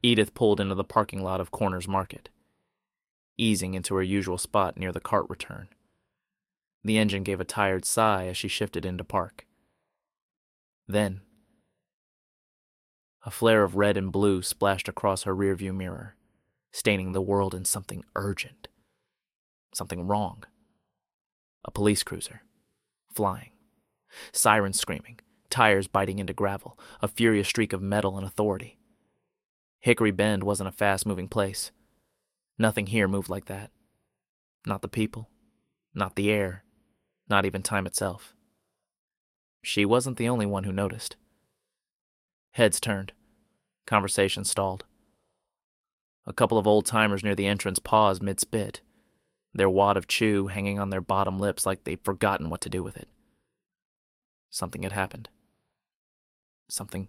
Edith pulled into the parking lot of Corners Market, easing into her usual spot near the cart return. The engine gave a tired sigh as she shifted into park. Then, a flare of red and blue splashed across her rearview mirror, staining the world in something urgent. Something wrong. A police cruiser. Flying. Sirens screaming. Tires biting into gravel. A furious streak of metal and authority. Hickory Bend wasn't a fast-moving place. Nothing here moved like that. Not the people. Not the air. Not even time itself. She wasn't the only one who noticed. Heads turned. Conversation stalled. A couple of old-timers near the entrance paused mid-spit, their wad of chew hanging on their bottom lips like they'd forgotten what to do with it. Something had happened. Something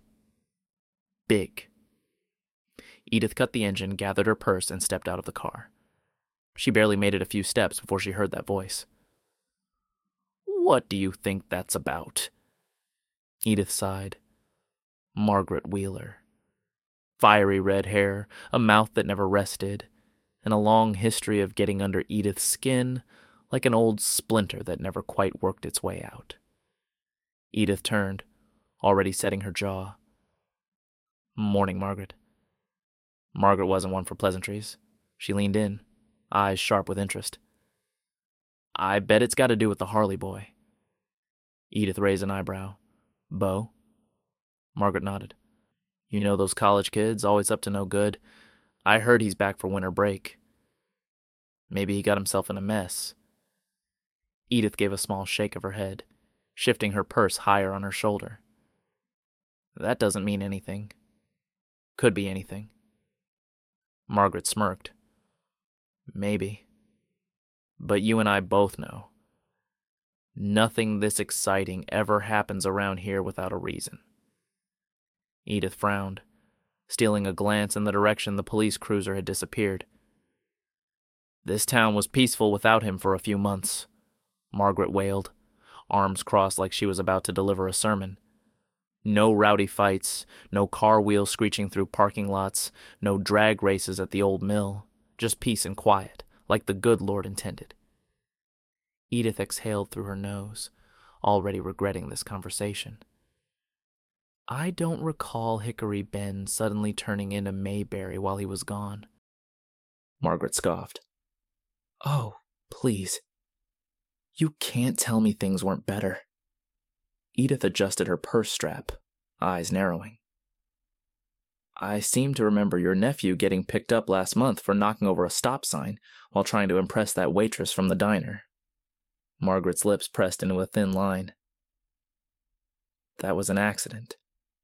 big. Edith cut the engine, gathered her purse, and stepped out of the car. She barely made it a few steps before she heard that voice. "What do you think that's about?" Edith sighed. Margaret Wheeler. Fiery red hair, a mouth that never rested, and a long history of getting under Edith's skin like an old splinter that never quite worked its way out. Edith turned, already setting her jaw. "Morning, Margaret." Margaret wasn't one for pleasantries. She leaned in, eyes sharp with interest. "I bet it's got to do with the Harley boy." Edith raised an eyebrow. "Beau?" Margaret nodded. "You know those college kids, always up to no good? I heard he's back for winter break. Maybe he got himself in a mess." Edith gave a small shake of her head, shifting her purse higher on her shoulder. "That doesn't mean anything. Could be anything." Margaret smirked. "Maybe. But you and I both know. Nothing this exciting ever happens around here without a reason." Edith frowned, stealing a glance in the direction the police cruiser had disappeared. "This town was peaceful without him for a few months," Margaret wailed, arms crossed like she was about to deliver a sermon. No rowdy fights, no car wheels screeching through parking lots, no drag races at the old mill, just peace and quiet, like the good Lord intended. Edith exhaled through her nose, already regretting this conversation. "I don't recall Hickory Bend suddenly turning into Mayberry while he was gone." Margaret scoffed. "Oh, please. You can't tell me things weren't better." Edith adjusted her purse strap, eyes narrowing. "I seem to remember your nephew getting picked up last month for knocking over a stop sign while trying to impress that waitress from the diner." Margaret's lips pressed into a thin line. "That was an accident."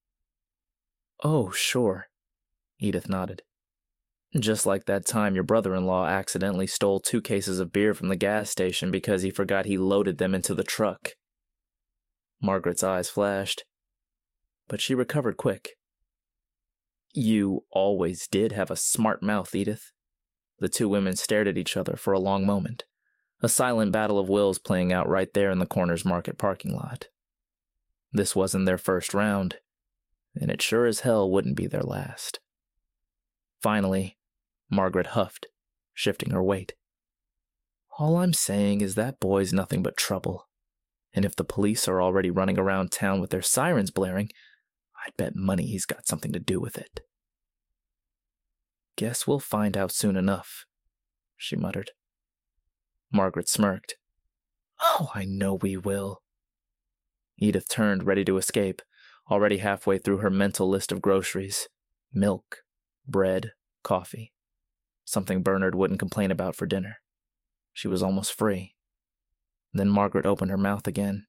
"Oh, sure," Edith nodded. "Just like that time your brother-in-law accidentally stole 2 cases of beer from the gas station because he forgot he loaded them into the truck." Margaret's eyes flashed, but she recovered quick. "You always did have a smart mouth, Edith." The two women stared at each other for a long moment, a silent battle of wills playing out right there in the Corners Market parking lot. This wasn't their first round, and it sure as hell wouldn't be their last. Finally, Margaret huffed, shifting her weight. "All I'm saying is that boy's nothing but trouble. And if the police are already running around town with their sirens blaring, I'd bet money he's got something to do with it." "Guess we'll find out soon enough," she muttered. Margaret smirked. "Oh, I know we will." Edith turned, ready to escape, already halfway through her mental list of groceries. Milk, bread, coffee. Something Bernard wouldn't complain about for dinner. She was almost free. Then Margaret opened her mouth again.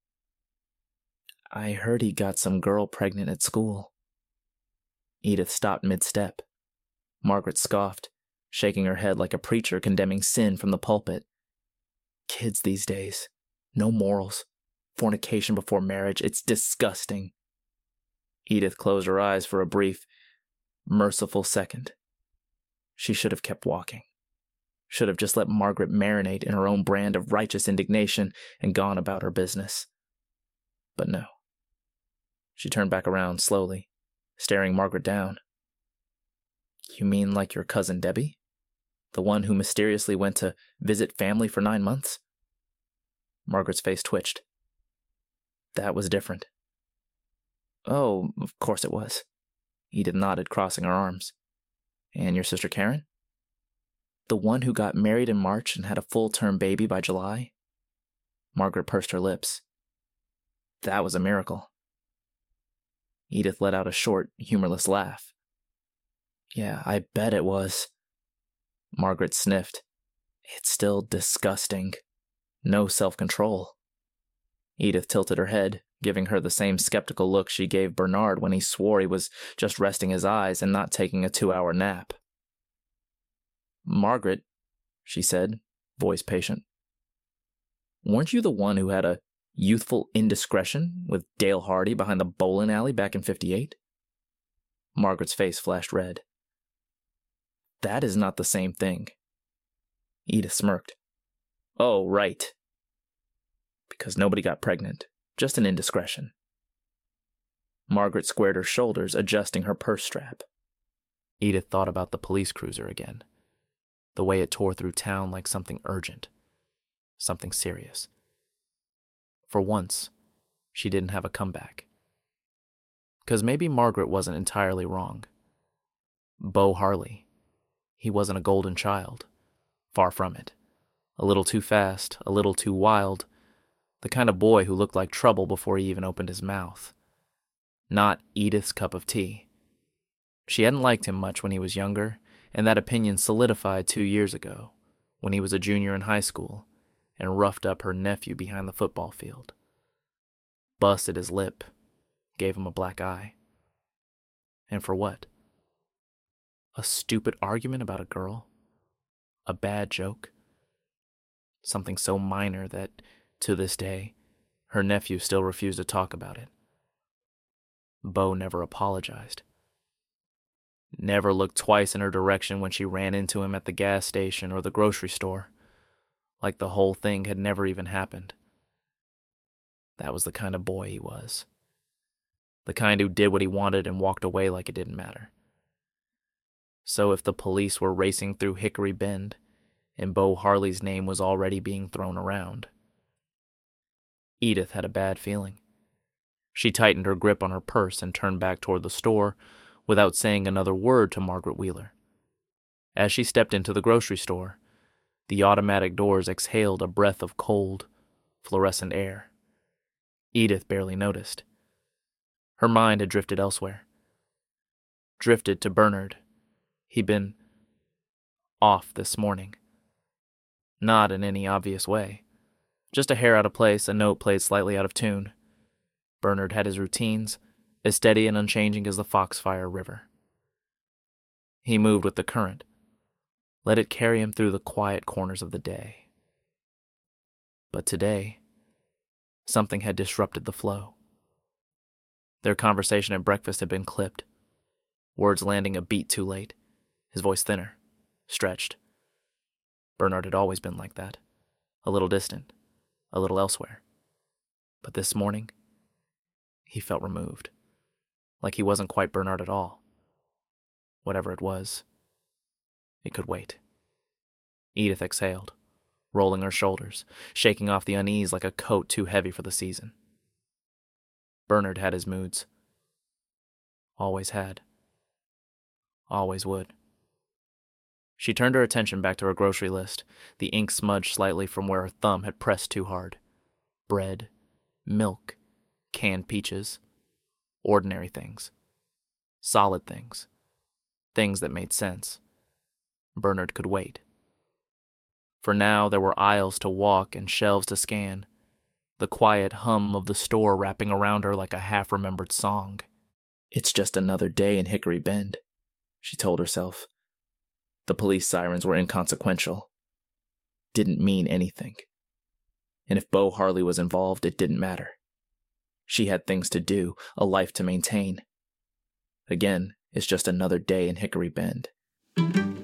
"I heard he got some girl pregnant at school." Edith stopped mid-step. Margaret scoffed, shaking her head like a preacher condemning sin from the pulpit. "Kids these days. No morals. Fornication before marriage. It's disgusting." Edith closed her eyes for a brief, merciful second. She should have kept walking. Should have just let Margaret marinate in her own brand of righteous indignation and gone about her business. But no. She turned back around slowly, staring Margaret down. You mean like your cousin Debbie? The one who mysteriously went to visit family for 9 months? Margaret's face twitched. That was different. Oh, of course it was. Edith nodded, crossing her arms. And your sister Karen? The one who got married in March and had a full-term baby by July? Margaret pursed her lips. That was a miracle. Edith let out a short, humorless laugh. Yeah, I bet it was. Margaret sniffed. It's still disgusting. No self-control. Edith tilted her head, giving her the same skeptical look she gave Bernard when he swore he was just resting his eyes and not taking a 2-hour nap. Margaret, she said, voice patient. Weren't you the one who had a youthful indiscretion with Dale Hardy behind the bowling alley back in '58? Margaret's face flashed red. That is not the same thing. Edith smirked. Oh, right. Because nobody got pregnant. Just an indiscretion. Margaret squared her shoulders, adjusting her purse strap. Edith thought about the police cruiser again. The way it tore through town like something urgent. Something serious. For once, she didn't have a comeback. 'Cause maybe Margaret wasn't entirely wrong. Bo Harley, he wasn't a golden child. Far from it. A little too fast, a little too wild. The kind of boy who looked like trouble before he even opened his mouth. Not Edith's cup of tea. She hadn't liked him much when he was younger, and that opinion solidified 2 years ago, when he was a junior in high school and roughed up her nephew behind the football field. Busted his lip, gave him a black eye. And for what? A stupid argument about a girl? A bad joke? Something so minor that, to this day, her nephew still refused to talk about it. Bo never apologized. Never looked twice in her direction when she ran into him at the gas station or the grocery store, like the whole thing had never even happened. That was the kind of boy he was. The kind who did what he wanted and walked away like it didn't matter. So if the police were racing through Hickory Bend, and Bo Harley's name was already being thrown around, Edith had a bad feeling. She tightened her grip on her purse and turned back toward the store without saying another word to Margaret Wheeler. As she stepped into the grocery store, the automatic doors exhaled a breath of cold, fluorescent air. Edith barely noticed. Her mind had drifted elsewhere. Drifted to Bernard. He'd been off this morning. Not in any obvious way. Just a hair out of place, a note played slightly out of tune. Bernard had his routines, as steady and unchanging as the Foxfire River. He moved with the current, let it carry him through the quiet corners of the day. But today, something had disrupted the flow. Their conversation at breakfast had been clipped, words landing a beat too late, his voice thinner, stretched. Bernard had always been like that, a little distant, a little elsewhere. But this morning, he felt removed, like he wasn't quite Bernard at all. Whatever it was, it could wait. Edith exhaled, rolling her shoulders, shaking off the unease like a coat too heavy for the season. Bernard had his moods. Always had. Always would. She turned her attention back to her grocery list, the ink smudged slightly from where her thumb had pressed too hard. Bread, milk, canned peaches. Ordinary things. Solid things. Things that made sense. Bernard could wait. For now, there were aisles to walk and shelves to scan, the quiet hum of the store wrapping around her like a half-remembered song. It's just another day in Hickory Bend, she told herself. The police sirens were inconsequential. Didn't mean anything. And if Bo Harley was involved, it didn't matter. She had things to do, a life to maintain. Again, it's just another day in Hickory Bend.